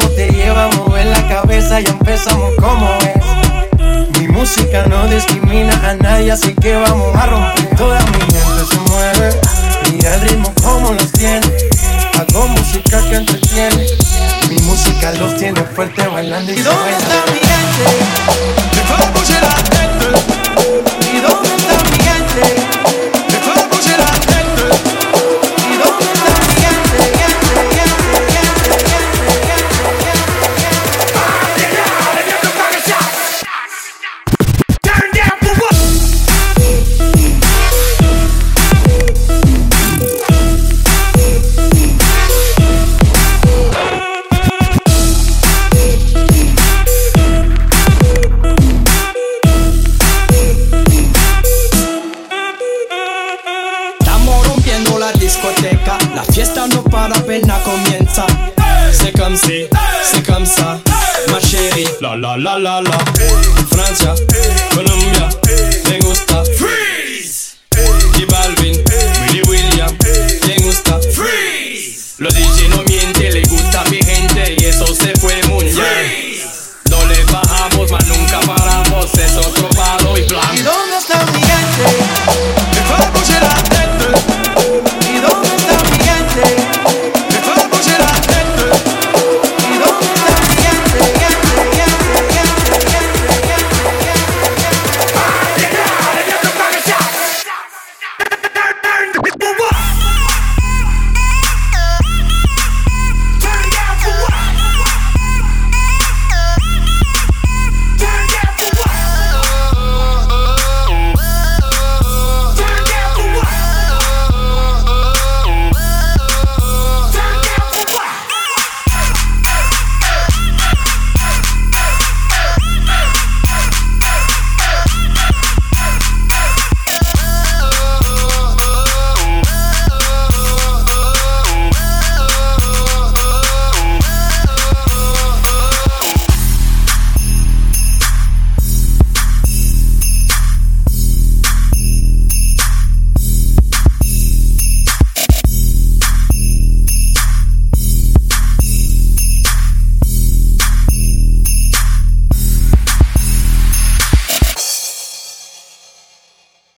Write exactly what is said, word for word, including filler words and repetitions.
ritmo te lleva a mover la cabeza y empezamos como es. Mi música no discrimina a nadie, así que vamos a romper. Toda mi gente se mueve, mira el ritmo como los tiene. Hago música que entretiene, mi música los tiene fuerte bailando y, ¿y dónde está mi gente? Que pueda bouger la tête. ¿Y dónde está mi gente? Que pueda bouger la tête. ¿Y dónde está mi gente? Gente, gente, gente, gente, gente, gente. Turn down for what? La fiesta no para, apenas comienza. C'est comme si, c'est comme ça, ma chérie. La la la la la. Francia, Colombia, me gusta. Freeze. J Balvin, Willy William, me gusta. Freeze. Los D J no mienten, le gusta a mi gente y eso se fue muy bien. No le bajamos, mas nunca paramos, es otro palo y blanco.